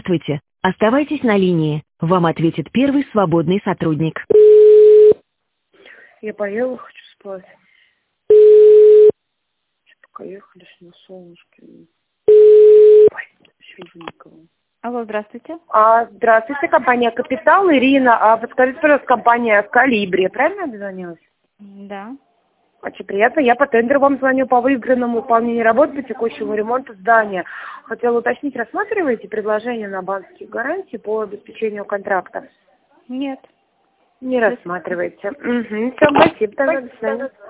Здравствуйте. Оставайтесь на линии. Вам ответит первый свободный сотрудник. Я поела, хочу спать. Пока ехали на солнышке. Ой, еще никого. Алло, здравствуйте. Здравствуйте, компания «Капитал». Ирина, подскажите, пожалуйста, компания «Калибри». Правильно я дозвонилась? Да. Очень приятно. Я по тендеру вам звоню по выигранному выполнению работ по текущему ремонту здания. Хотела уточнить, рассматриваете предложение на банковские гарантии по обеспечению контракта? Нет. Не рассматриваете. Угу. Все, спасибо. Тогда до свидания.